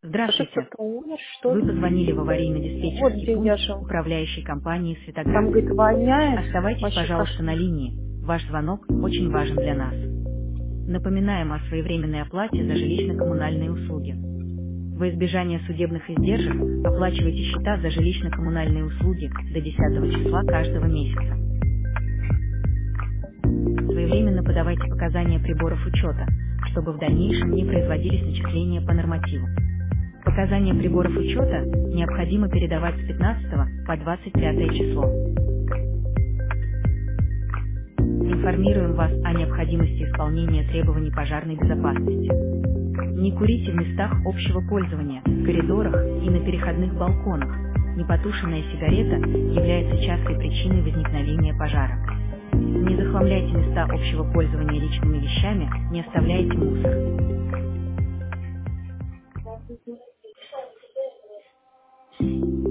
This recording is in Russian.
Что Здравствуйте. кто-то умер, что Вы ли? позвонили в Вот аварийно-диспетчерский где я пункт жил. управляющей компании Там, «Светоград». говорит, воняет. Оставайтесь, Вообще пожалуйста, на кошмар. линии. Ваш звонок очень важен для нас. Напоминаем о своевременной оплате за жилищно-коммунальные услуги. Во избежание судебных издержек оплачивайте счета за жилищно-коммунальные услуги до 10 числа каждого месяца. Своевременно подавайте показания приборов учета, чтобы в дальнейшем не производились начисления по нормативу. Показания приборов учета необходимо передавать с 15 по 25 число. Информируем вас о необходимости исполнения требований пожарной безопасности. Не курите в местах общего пользования, в коридорах и на переходных балконах. Непотушенная сигарета является частой причиной возникновения пожара. Не захламляйте места общего пользования личными вещами, не оставляйте мусор.